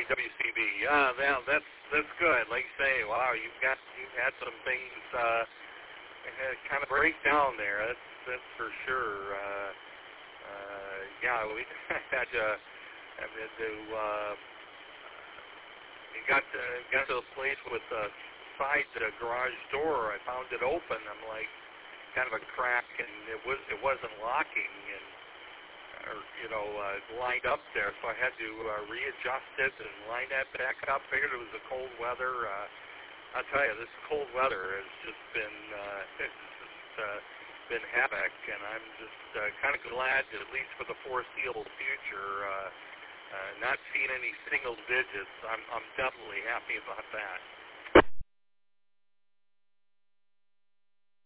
morning, WCB. Well, that's good. Like you say, wow, you've had some things kind of break down there. That's for sure. Yeah, we had to got to a place with the side garage door. I found it open. I'm like, kind of a crack, and it wasn't locking, and lined up there. So I had to readjust it and line that back up. Figured it was the cold weather. I'll tell you, this cold weather has just been been havoc, and I'm just kind of glad, at least for the foreseeable future, not seeing any single digits. I'm definitely happy about that.